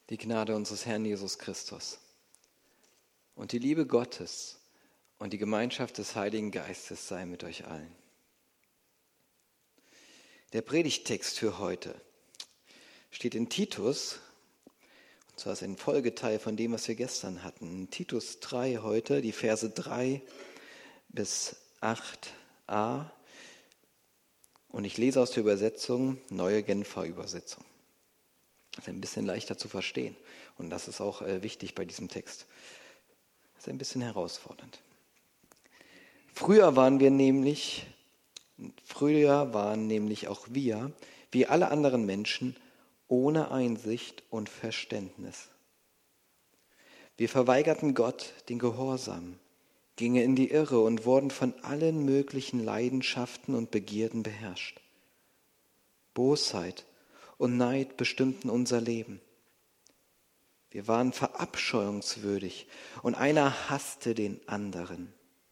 Die Gnade unseres Herrn Jesus Christus und die Liebe Gottes und die Gemeinschaft des Heiligen Geistes sei mit euch allen. Der Predigttext für heute steht in Titus, und zwar ist ein Folgeteil von dem, was wir gestern hatten. In Titus 3 heute, die Verse 3 bis 8a. Und ich lese aus der Übersetzung, Neue Genfer Übersetzung. Das ist ein bisschen leichter zu verstehen. Und das ist auch wichtig bei diesem Text. Das ist ein bisschen herausfordernd. Früher waren nämlich auch wir, wie alle anderen Menschen, ohne Einsicht und Verständnis. Wir verweigerten Gott den Gehorsam, gingen in die Irre und wurden von allen möglichen Leidenschaften und Begierden beherrscht. Bosheit und Neid bestimmten unser Leben. Wir waren verabscheuungswürdig und einer hasste den anderen.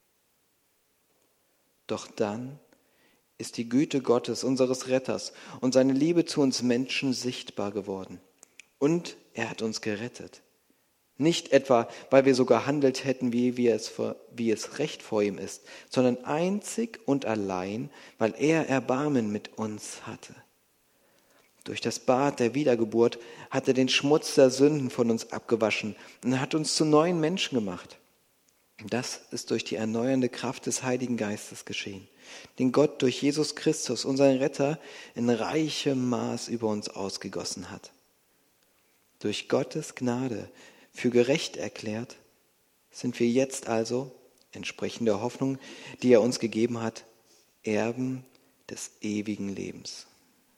Doch dann ist die Güte Gottes, unseres Retters, und seine Liebe zu uns Menschen sichtbar geworden. Und er hat uns gerettet. Nicht etwa, weil wir so gehandelt hätten, wie es recht vor ihm ist, sondern einzig und allein, weil er Erbarmen mit uns hatte. Durch das Bad der Wiedergeburt hat er den Schmutz der Sünden von uns abgewaschen und hat uns zu neuen Menschen gemacht. Das ist durch die erneuernde Kraft des Heiligen Geistes geschehen, den Gott durch Jesus Christus, unseren Retter, in reichem Maß über uns ausgegossen hat. Durch Gottes Gnade für gerecht erklärt, sind wir jetzt also, entsprechend der Hoffnung, die er uns gegeben hat, Erben des ewigen Lebens.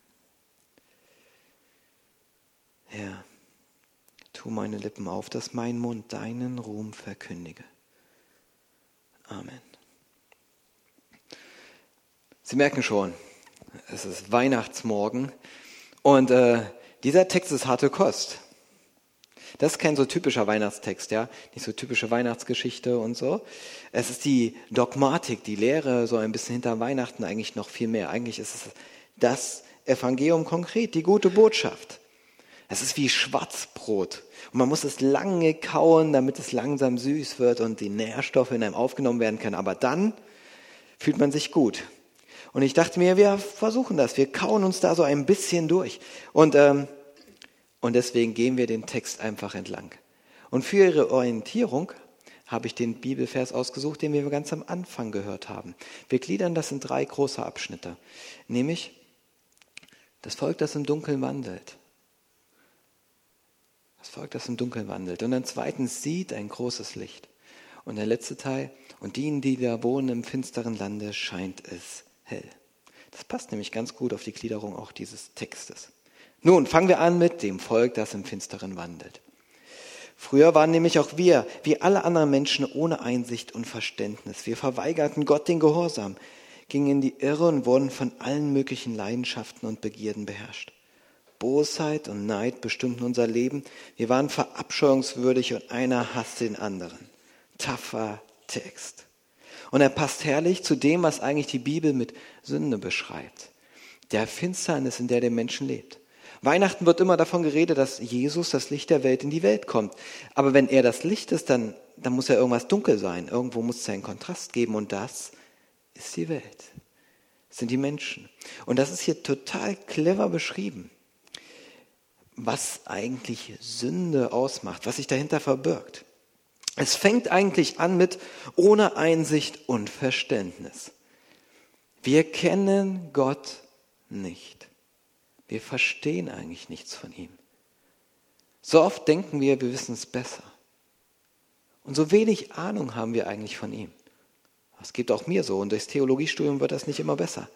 Herr, tu meine Lippen auf, dass mein Mund deinen Ruhm verkündige. Amen. Sie merken schon, es ist Weihnachtsmorgen und dieser Text ist harte Kost. Das ist kein so typischer Weihnachtstext, ja, nicht so typische Weihnachtsgeschichte und so. Es ist die Dogmatik, die Lehre so ein bisschen hinter Weihnachten, eigentlich noch viel mehr. Eigentlich ist es das Evangelium konkret, die gute Botschaft. Es ist wie Schwarzbrot und man muss es lange kauen, damit es langsam süß wird und die Nährstoffe in einem aufgenommen werden können. Aber dann fühlt man sich gut. Und ich dachte mir, wir versuchen das, wir kauen uns da so ein bisschen durch. Und deswegen gehen wir den Text einfach entlang. Und für Ihre Orientierung habe ich den Bibelvers ausgesucht, den wir ganz am Anfang gehört haben. Wir gliedern das in 3 große Abschnitte, nämlich das Volk, das im Dunkeln wandelt. Das Volk, das im Dunkeln wandelt. Und dann zweitens sieht ein großes Licht. Und der letzte Teil, und denen, die da wohnen im finsteren Lande, scheint es hell. Das passt nämlich ganz gut auf die Gliederung auch dieses Textes. Nun, fangen wir an mit dem Volk, das im Finsteren wandelt. Früher waren nämlich auch wir, wie alle anderen Menschen, ohne Einsicht und Verständnis. Wir verweigerten Gott den Gehorsam, gingen in die Irre und wurden von allen möglichen Leidenschaften und Begierden beherrscht. Bosheit und Neid bestimmten unser Leben. Wir waren verabscheuungswürdig und einer hasste den anderen. Taffer Text. Und er passt herrlich zu dem, was eigentlich die Bibel mit Sünde beschreibt. Der Finsternis, in der der Menschen lebt. Weihnachten wird immer davon geredet, dass Jesus, das Licht der Welt, in die Welt kommt. Aber wenn er das Licht ist, dann muss ja irgendwas dunkel sein. Irgendwo muss es einen Kontrast geben und das ist die Welt. Das sind die Menschen. Und das ist hier total clever beschrieben, was eigentlich Sünde ausmacht, was sich dahinter verbirgt. Es fängt eigentlich an mit ohne Einsicht und Verständnis. Wir kennen Gott nicht. Wir verstehen eigentlich nichts von ihm. So oft denken wir wissen es besser. Und so wenig Ahnung haben wir eigentlich von ihm. Das geht auch mir so und durchs Theologiestudium wird das nicht immer besser.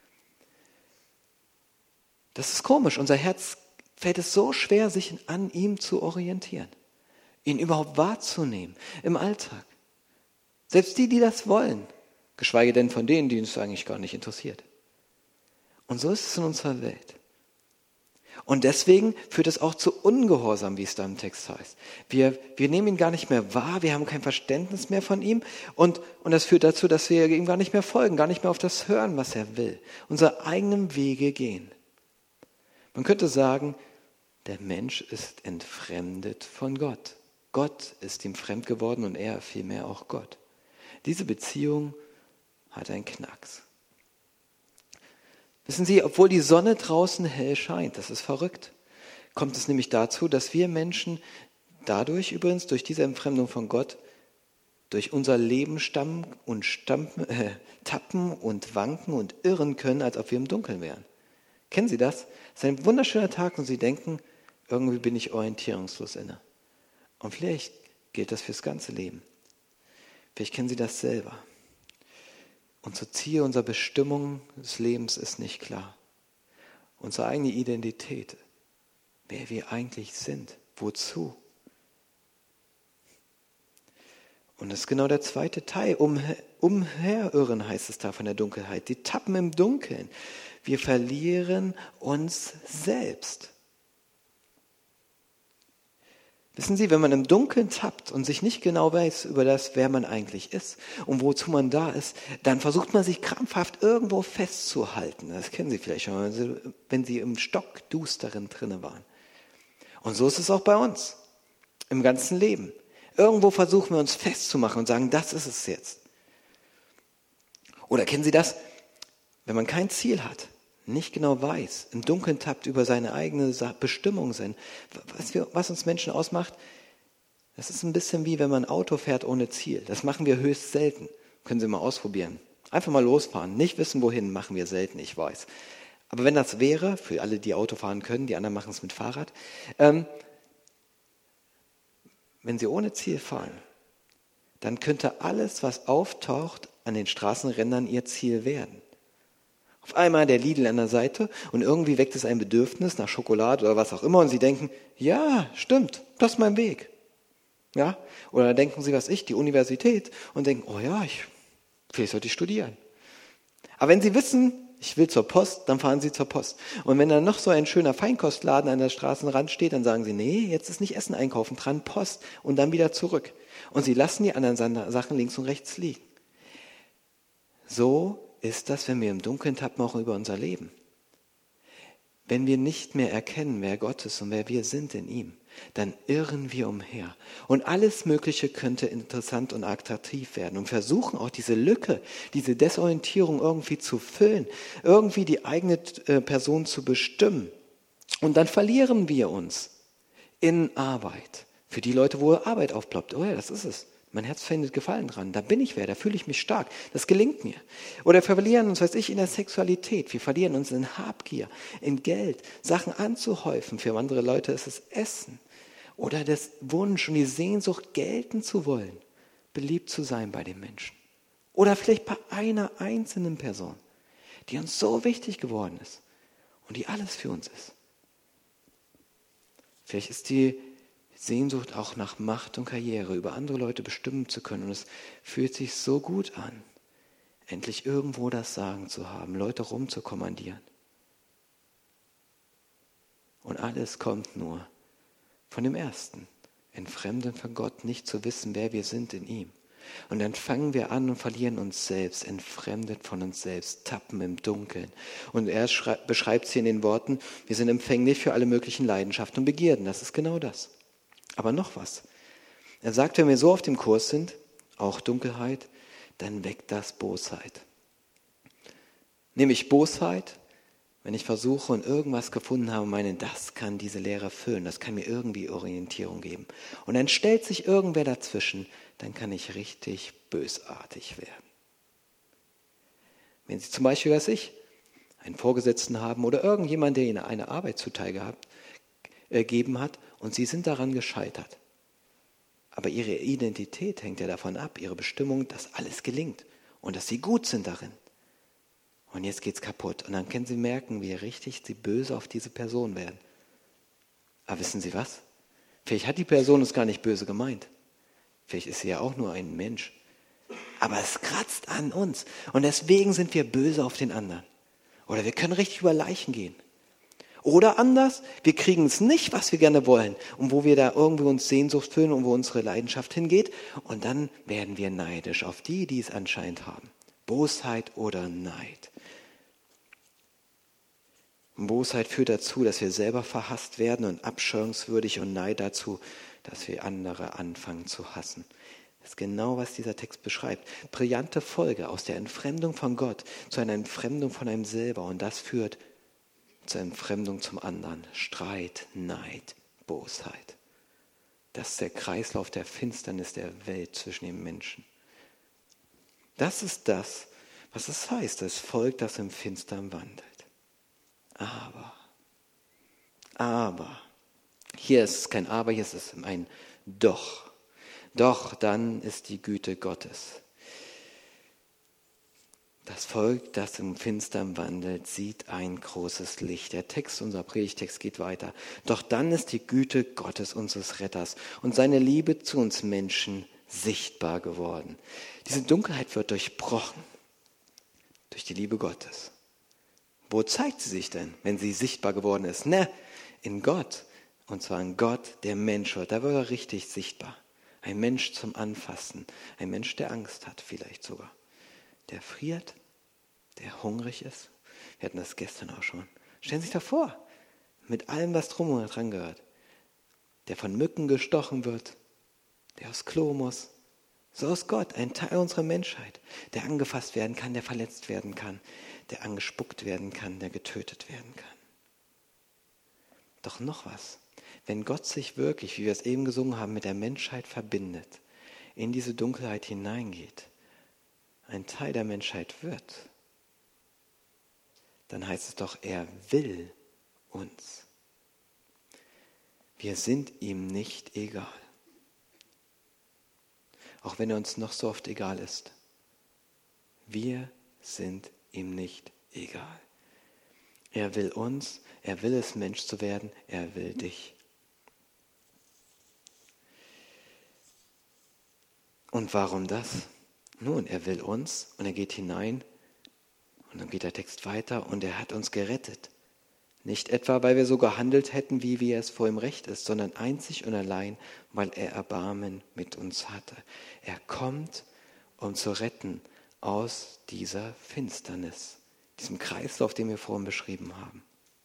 Das ist komisch. Unser Herz fällt es so schwer, sich an ihm zu orientieren, ihn überhaupt wahrzunehmen im Alltag. Selbst die das wollen, geschweige denn von denen, die uns eigentlich gar nicht interessiert. Und so ist es in unserer Welt. Und deswegen führt es auch zu Ungehorsam, wie es da im Text heißt. Wir nehmen ihn gar nicht mehr wahr, wir haben kein Verständnis mehr von ihm und das führt dazu, dass wir ihm gar nicht mehr folgen, gar nicht mehr auf das hören, was er will, unsere eigenen Wege gehen. Man könnte sagen, Der Mensch ist entfremdet von Gott. Gott ist ihm fremd geworden und er vielmehr auch Gott. Diese Beziehung hat einen Knacks. Wissen Sie, obwohl die Sonne draußen hell scheint, das ist verrückt, kommt es nämlich dazu, dass wir Menschen dadurch übrigens, durch diese Entfremdung von Gott, durch unser Leben tappen und wanken und irren können, als ob wir im Dunkeln wären. Kennen Sie das? Es ist ein wunderschöner Tag und Sie denken, irgendwie bin ich orientierungslos inne. Und vielleicht gilt das fürs ganze Leben. Vielleicht kennen Sie das selber. Unser Ziel, unsere Bestimmung des Lebens ist nicht klar. Unsere eigene Identität, wer wir eigentlich sind, wozu. Und das ist genau der zweite Teil. Umherirren heißt es da von der Dunkelheit. Die tappen im Dunkeln. Wir verlieren uns selbst. Wissen Sie, wenn man im Dunkeln tappt und sich nicht genau weiß über das, wer man eigentlich ist und wozu man da ist, dann versucht man sich krampfhaft irgendwo festzuhalten. Das kennen Sie vielleicht schon, wenn Sie im Stockdusteren drinne waren. Und so ist es auch bei uns, im ganzen Leben. Irgendwo versuchen wir uns festzumachen und sagen, das ist es jetzt. Oder kennen Sie das, wenn man kein Ziel hat, nicht genau weiß, im Dunkeln tappt über seine eigene Bestimmung sein. Was uns Menschen ausmacht, das ist ein bisschen wie wenn man ein Auto fährt ohne Ziel. Das machen wir höchst selten. Können Sie mal ausprobieren. Einfach mal losfahren. Nicht wissen, wohin, machen wir selten, ich weiß. Aber wenn das wäre, für alle, die Auto fahren können, die anderen machen es mit Fahrrad, wenn Sie ohne Ziel fahren, dann könnte alles, was auftaucht, an den Straßenrändern Ihr Ziel werden. Auf einmal der Lidl an der Seite und irgendwie weckt es ein Bedürfnis nach Schokolade oder was auch immer und Sie denken, ja, stimmt, das ist mein Weg. Ja? Oder denken Sie, die Universität und denken, oh ja, vielleicht sollte ich studieren. Aber wenn Sie wissen, ich will zur Post, dann fahren Sie zur Post. Und wenn dann noch so ein schöner Feinkostladen an der Straßenrand steht, dann sagen Sie, nee, jetzt ist nicht Essen einkaufen dran, Post und dann wieder zurück. Und Sie lassen die anderen Sachen links und rechts liegen. So ist das, wenn wir im Dunkeln tappen, auch über unser Leben. Wenn wir nicht mehr erkennen, wer Gott ist und wer wir sind in ihm, dann irren wir umher. Und alles Mögliche könnte interessant und attraktiv werden und versuchen auch diese Lücke, diese Desorientierung irgendwie zu füllen, irgendwie die eigene Person zu bestimmen. Und dann verlieren wir uns in Arbeit. Für die Leute, wo Arbeit aufploppt, oh ja, das ist es. Mein Herz findet Gefallen dran. Da bin ich wer, da fühle ich mich stark. Das gelingt mir. Oder wir verlieren uns, in der Sexualität. Wir verlieren uns in Habgier, in Geld, Sachen anzuhäufen. Für andere Leute ist es Essen. Oder das Wunsch und die Sehnsucht, gelten zu wollen, beliebt zu sein bei den Menschen. Oder vielleicht bei einer einzelnen Person, die uns so wichtig geworden ist und die alles für uns ist. Vielleicht ist die Sehnsucht auch nach Macht und Karriere, über andere Leute bestimmen zu können. Und es fühlt sich so gut an, endlich irgendwo das Sagen zu haben, Leute rumzukommandieren. Und alles kommt nur von dem Ersten, entfremden von Gott, nicht zu wissen, wer wir sind in ihm. Und dann fangen wir an und verlieren uns selbst, entfremdet von uns selbst, tappen im Dunkeln. Und er beschreibt es hier in den Worten, wir sind empfänglich für alle möglichen Leidenschaften und Begierden. Das ist genau das. Aber noch was. Er sagt, wenn wir so auf dem Kurs sind, auch Dunkelheit, dann weckt das Bosheit. Nämlich Bosheit, wenn ich versuche und irgendwas gefunden habe und meine, das kann diese Lehre füllen, das kann mir irgendwie Orientierung geben. Und dann stellt sich irgendwer dazwischen, dann kann ich richtig bösartig werden. Wenn Sie zum Beispiel, einen Vorgesetzten haben oder irgendjemand, der Ihnen eine Arbeit zuteil gegeben hat und Sie sind daran gescheitert. Aber Ihre Identität hängt ja davon ab, Ihre Bestimmung, dass alles gelingt und dass Sie gut sind darin. Und jetzt geht's kaputt. Und dann können Sie merken, wie richtig Sie böse auf diese Person werden. Aber wissen Sie was? Vielleicht hat die Person es gar nicht böse gemeint. Vielleicht ist sie ja auch nur ein Mensch. Aber es kratzt an uns. Und deswegen sind wir böse auf den anderen. Oder wir können richtig über Leichen gehen. Oder anders, wir kriegen es nicht, was wir gerne wollen und wo wir da irgendwie uns Sehnsucht fühlen und wo unsere Leidenschaft hingeht. Und dann werden wir neidisch auf die, die es anscheinend haben. Bosheit oder Neid. Und Bosheit führt dazu, dass wir selber verhasst werden und abscheuungswürdig und Neid dazu, dass wir andere anfangen zu hassen. Das ist genau, was dieser Text beschreibt. Brillante Folge aus der Entfremdung von Gott zu einer Entfremdung von einem selber. Und das führt zur Entfremdung zum anderen. Streit, Neid, Bosheit. Das ist der Kreislauf der Finsternis der Welt zwischen den Menschen. Das ist das, was es heißt, das Volk, das im Finstern wandelt. Aber, hier ist es kein Aber, hier ist es ein Doch. Doch, dann ist die Güte Gottes. Das Volk, das im Finstern wandelt, sieht ein großes Licht. Der Text, unser Predigtext geht weiter. Doch dann ist die Güte Gottes, unseres Retters, und seine Liebe zu uns Menschen sichtbar geworden. Diese Dunkelheit wird durchbrochen durch die Liebe Gottes. Wo zeigt sie sich denn, wenn sie sichtbar geworden ist? In Gott. Und zwar in Gott, der Mensch wird. Da wird er richtig sichtbar. Ein Mensch zum Anfassen. Ein Mensch, der Angst hat vielleicht sogar. Der friert, der hungrig ist. Wir hatten das gestern auch schon. Stellen Sie sich da vor, mit allem, was drum und dran gehört. Der von Mücken gestochen wird, der aufs Klo muss. So ist Gott, ein Teil unserer Menschheit, der angefasst werden kann, der verletzt werden kann, der angespuckt werden kann, der getötet werden kann. Doch noch was. Wenn Gott sich wirklich, wie wir es eben gesungen haben, mit der Menschheit verbindet, in diese Dunkelheit hineingeht, ein Teil der Menschheit wird, dann heißt es doch, er will uns. Wir sind ihm nicht egal. Auch wenn er uns noch so oft egal ist. Wir sind ihm nicht egal. Er will uns, er will es, Mensch zu werden, er will dich. Und warum das? Nun, er will uns und er geht hinein und dann geht der Text weiter und er hat uns gerettet. Nicht etwa, weil wir so gehandelt hätten, wie es vor ihm recht ist, sondern einzig und allein, weil er Erbarmen mit uns hatte. Er kommt, um zu retten aus dieser Finsternis, diesem Kreislauf, den wir vorhin beschrieben haben.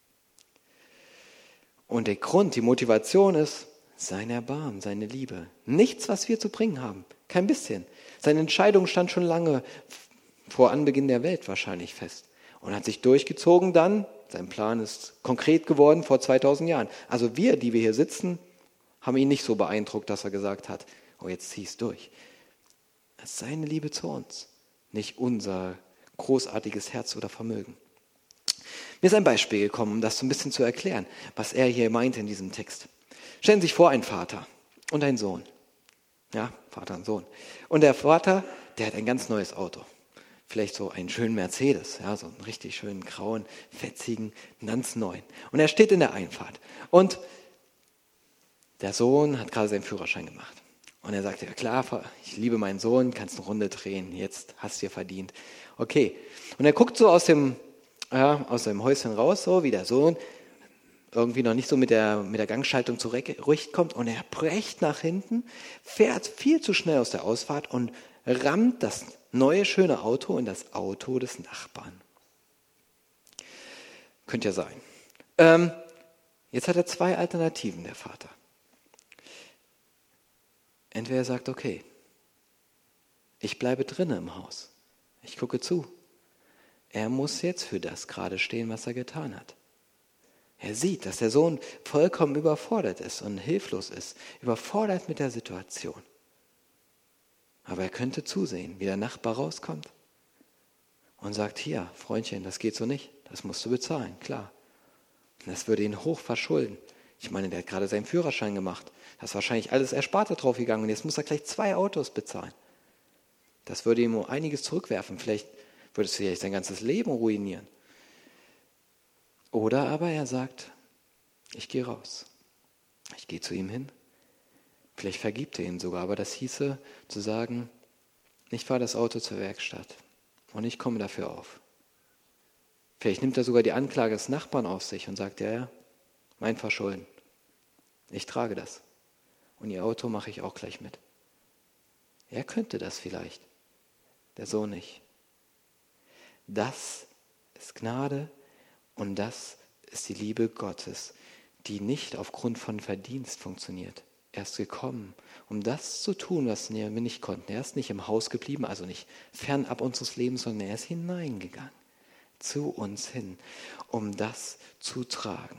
Und der Grund, die Motivation ist sein Erbarmen, seine Liebe. Nichts, was wir zu bringen haben, kein bisschen. Seine Entscheidung stand schon lange vor Anbeginn der Welt wahrscheinlich fest und hat sich durchgezogen dann. Sein Plan ist konkret geworden vor 2000 Jahren. Also wir, die wir hier sitzen, haben ihn nicht so beeindruckt, dass er gesagt hat, oh, jetzt zieh es durch. Das ist seine Liebe zu uns, nicht unser großartiges Herz oder Vermögen. Mir ist ein Beispiel gekommen, um das so ein bisschen zu erklären, was er hier meint in diesem Text. Stellen Sie sich vor, ein Vater und ein Sohn. Ja, Vater und Sohn. Und der Vater, der hat ein ganz neues Auto. Vielleicht so einen schönen Mercedes, ja, so einen richtig schönen grauen, fetzigen, ganz neuen. Und er steht in der Einfahrt. Und der Sohn hat gerade seinen Führerschein gemacht. Und er sagt, ja klar, ich liebe meinen Sohn, kannst eine Runde drehen, jetzt hast du dir verdient. Okay. Und er guckt so aus seinem Häuschen raus, so wie der Sohn irgendwie noch nicht so mit der Gangschaltung zurechtkommt. Und er brecht nach hinten, fährt viel zu schnell aus der Ausfahrt und rammt das neue, schöne Auto in das Auto des Nachbarn. Könnte ja sein. Jetzt hat er zwei Alternativen, der Vater. Entweder er sagt, okay, ich bleibe drinnen im Haus. Ich gucke zu. Er muss jetzt für das gerade stehen, was er getan hat. Er sieht, dass der Sohn vollkommen überfordert ist und hilflos ist, überfordert mit der Situation. Aber er könnte zusehen, wie der Nachbar rauskommt und sagt, hier, Freundchen, das geht so nicht, das musst du bezahlen, klar. Und das würde ihn hoch verschulden. Ich meine, der hat gerade seinen Führerschein gemacht, da ist wahrscheinlich alles Ersparte draufgegangen und jetzt muss er gleich 2 Autos bezahlen. Das würde ihm um einiges zurückwerfen, vielleicht würde es vielleicht sein ganzes Leben ruinieren. Oder aber er sagt, ich gehe raus, ich gehe zu ihm hin. Vielleicht vergibt er ihn sogar, aber das hieße zu sagen, ich fahre das Auto zur Werkstatt und ich komme dafür auf. Vielleicht nimmt er sogar die Anklage des Nachbarn auf sich und sagt, ja, mein Verschulden, ich trage das und ihr Auto mache ich auch gleich mit. Er könnte das vielleicht, der Sohn nicht. Das ist Gnade und das ist die Liebe Gottes, die nicht aufgrund von Verdienst funktioniert. Er ist gekommen, um das zu tun, was wir nicht konnten. Er ist nicht im Haus geblieben, also nicht fernab unseres Lebens, sondern er ist hineingegangen, zu uns hin, um das zu tragen.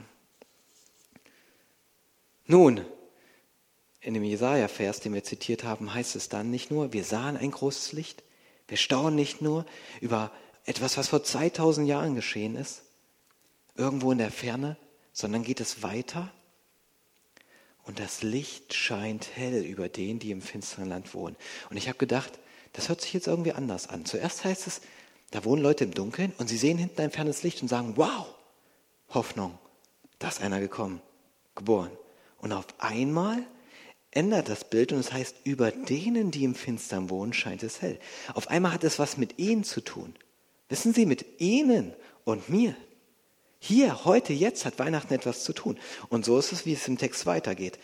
Nun, in dem Jesaja-Vers, den wir zitiert haben, heißt es dann nicht nur, wir sahen ein großes Licht, wir staunen nicht nur über etwas, was vor 2000 Jahren geschehen ist, irgendwo in der Ferne, sondern geht es weiter. Und das Licht scheint hell über denen, die im finsteren Land wohnen. Und ich habe gedacht, das hört sich jetzt irgendwie anders an. Zuerst heißt es, da wohnen Leute im Dunkeln und sie sehen hinten ein fernes Licht und sagen, wow, Hoffnung, da ist einer gekommen, geboren. Und auf einmal ändert das Bild und es heißt, über denen, die im Finstern wohnen, scheint es hell. Auf einmal hat es was mit ihnen zu tun. Wissen Sie, mit ihnen und mir. Hier, heute, jetzt hat Weihnachten etwas zu tun. Und so ist es, wie es im Text weitergeht.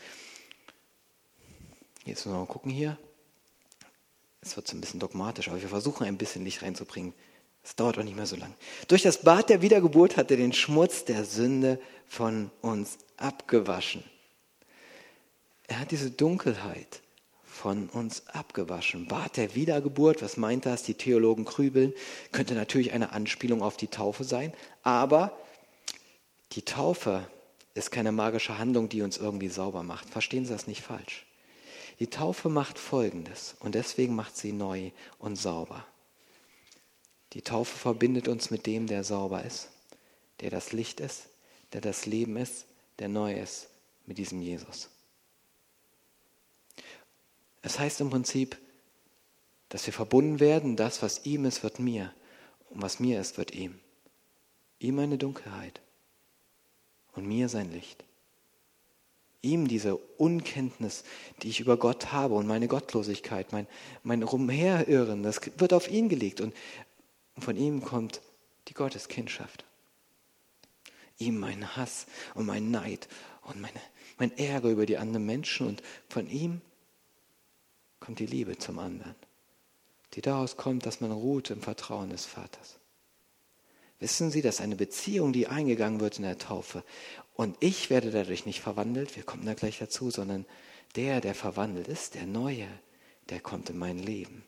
Jetzt müssen wir mal gucken hier. Es wird so ein bisschen dogmatisch, aber wir versuchen ein bisschen Licht reinzubringen. Es dauert auch nicht mehr so lang. Durch das Bad der Wiedergeburt hat er den Schmutz der Sünde von uns abgewaschen. Er hat diese Dunkelheit von uns abgewaschen. Bad der Wiedergeburt, was meint das? Die Theologen grübeln. Könnte natürlich eine Anspielung auf die Taufe sein, aber die Taufe ist keine magische Handlung, die uns irgendwie sauber macht. Verstehen Sie das nicht falsch. Die Taufe macht Folgendes und deswegen macht sie neu und sauber. Die Taufe verbindet uns mit dem, der sauber ist, der das Licht ist, der das Leben ist, der neu ist, mit diesem Jesus. Es heißt im Prinzip, dass wir verbunden werden, das, was ihm ist, wird mir und was mir ist, wird ihm. Ihm eine Dunkelheit und mir sein Licht. Ihm diese Unkenntnis, die ich über Gott habe und meine Gottlosigkeit, mein Rumherirren, das wird auf ihn gelegt und von ihm kommt die Gotteskindschaft. Ihm mein Hass und mein Neid und mein Ärger über die anderen Menschen und von ihm kommt die Liebe zum anderen, die daraus kommt, dass man ruht im Vertrauen des Vaters. Wissen Sie, dass eine Beziehung, die eingegangen wird in der Taufe, und ich werde dadurch nicht verwandelt, wir kommen da gleich dazu, sondern der verwandelt ist, der Neue, der kommt in mein Leben.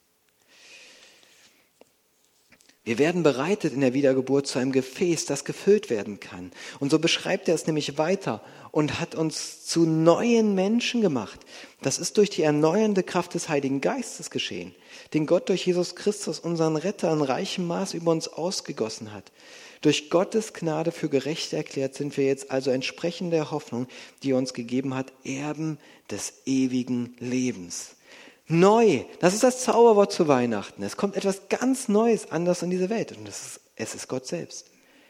Wir werden bereitet in der Wiedergeburt zu einem Gefäß, das gefüllt werden kann. Und so beschreibt er es nämlich weiter und hat uns zu neuen Menschen gemacht. Das ist durch die erneuernde Kraft des Heiligen Geistes geschehen, den Gott durch Jesus Christus, unseren Retter, in reichem Maß über uns ausgegossen hat. Durch Gottes Gnade für gerecht erklärt sind wir jetzt also entsprechend der Hoffnung, die er uns gegeben hat, Erben des ewigen Lebens. Neu, das ist das Zauberwort zu Weihnachten. Es kommt etwas ganz Neues, anders in diese Welt und es ist Gott selbst.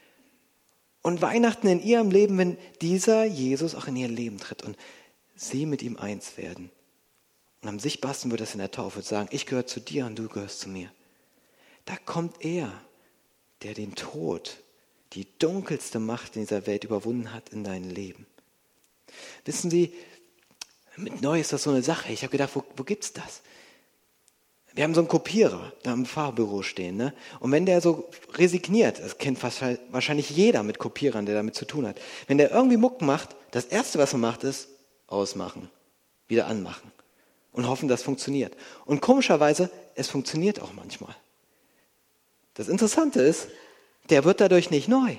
Und Weihnachten in ihrem Leben, wenn dieser Jesus auch in ihr Leben tritt und sie mit ihm eins werden. Und am Sichtbarsten wird das in der Taufe sagen, ich gehöre zu dir und du gehörst zu mir. Da kommt er, der den Tod, die dunkelste Macht in dieser Welt überwunden hat in dein Leben. Wissen Sie, mit neu ist das so eine Sache. Ich habe gedacht, wo gibt's das? Wir haben so einen Kopierer da im Fahrbüro stehen. Ne? Und wenn der so resigniert, das kennt wahrscheinlich jeder mit Kopierern, der damit zu tun hat. Wenn der irgendwie Muck macht, das Erste, was man macht, ist ausmachen, wieder anmachen und hoffen, das funktioniert. Und komischerweise, es funktioniert auch manchmal. Das Interessante ist, der wird dadurch nicht neu.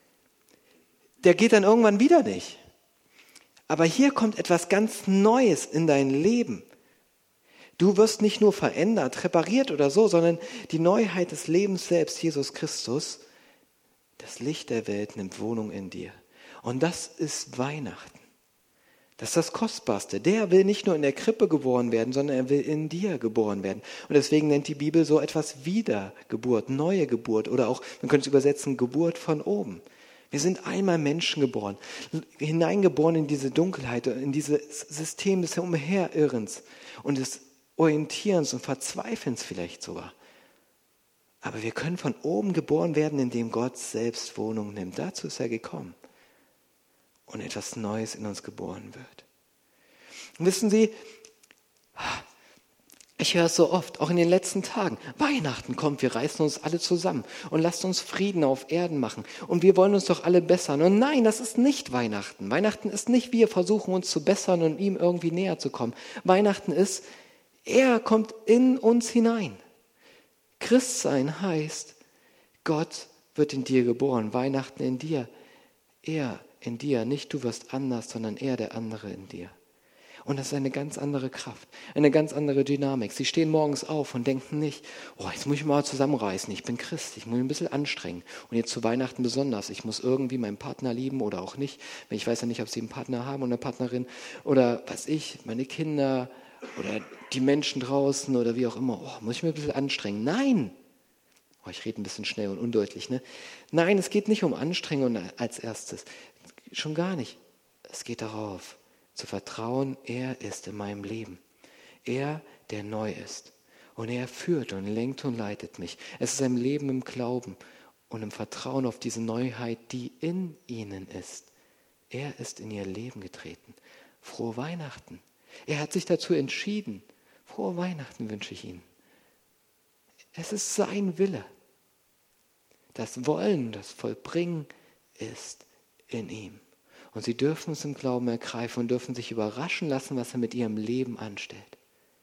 Der geht dann irgendwann wieder nicht. Aber hier kommt etwas ganz Neues in dein Leben. Du wirst nicht nur verändert, repariert oder so, sondern die Neuheit des Lebens selbst, Jesus Christus, das Licht der Welt nimmt Wohnung in dir. Und das ist Weihnachten. Das ist das Kostbarste. Der will nicht nur in der Krippe geboren werden, sondern er will in dir geboren werden. Und deswegen nennt die Bibel so etwas Wiedergeburt, neue Geburt oder auch, man könnte es übersetzen, Geburt von oben. Wir sind einmal Menschen geboren, hineingeboren in diese Dunkelheit, in dieses System des Umherirrens und des Orientierens und Verzweifelns vielleicht sogar. Aber wir können von oben geboren werden, indem Gott selbst Wohnung nimmt. Dazu ist er gekommen. Und etwas Neues in uns geboren wird. Und wissen Sie, Ich höre es so oft, auch in den letzten Tagen. Weihnachten kommt, wir reißen uns alle zusammen und lasst uns Frieden auf Erden machen. Und wir wollen uns doch alle bessern. Und nein, das ist nicht Weihnachten. Weihnachten ist nicht, wir versuchen uns zu bessern und ihm irgendwie näher zu kommen. Weihnachten ist, er kommt in uns hinein. Christsein heißt, Gott wird in dir geboren, Weihnachten in dir. Er in dir, nicht du wirst anders, sondern er der andere in dir. Und das ist eine ganz andere Kraft, eine ganz andere Dynamik. Sie stehen morgens auf und denken nicht, oh, jetzt muss ich mal zusammenreißen, ich bin Christ, ich muss mich ein bisschen anstrengen. Und jetzt zu Weihnachten besonders, ich muss irgendwie meinen Partner lieben oder auch nicht. Ich weiß ja nicht, ob sie einen Partner haben oder eine Partnerin oder was ich, meine Kinder oder die Menschen draußen oder wie auch immer. Oh, muss ich mich ein bisschen anstrengen? Nein! Oh, ich rede ein bisschen schnell und undeutlich, ne? Nein, es geht nicht um Anstrengung als erstes. Schon gar nicht. Es geht darauf, zu vertrauen, er ist in meinem Leben. Er, der neu ist. Und er führt und lenkt und leitet mich. Es ist ein Leben im Glauben und im Vertrauen auf diese Neuheit, die in ihnen ist. Er ist in ihr Leben getreten. Frohe Weihnachten. Er hat sich dazu entschieden. Frohe Weihnachten wünsche ich Ihnen. Es ist sein Wille. Das Wollen, das Vollbringen ist in ihm. Und sie dürfen es im Glauben ergreifen und dürfen sich überraschen lassen, was er mit ihrem Leben anstellt.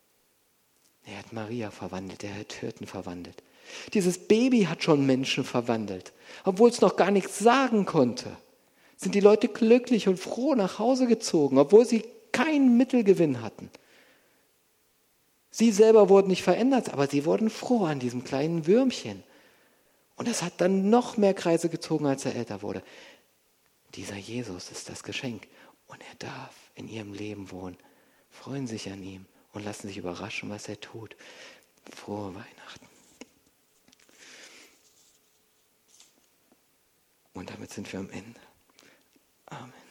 Er hat Maria verwandelt, er hat Hirten verwandelt. Dieses Baby hat schon Menschen verwandelt. Obwohl es noch gar nichts sagen konnte, sind die Leute glücklich und froh nach Hause gezogen, obwohl sie keinen Mittelgewinn hatten. Sie selber wurden nicht verändert, aber sie wurden froh an diesem kleinen Würmchen. Und es hat dann noch mehr Kreise gezogen, als er älter wurde. Dieser Jesus ist das Geschenk und er darf in ihrem Leben wohnen. Freuen sich an ihm und lassen sich überraschen, was er tut. Frohe Weihnachten. Und damit sind wir am Ende. Amen.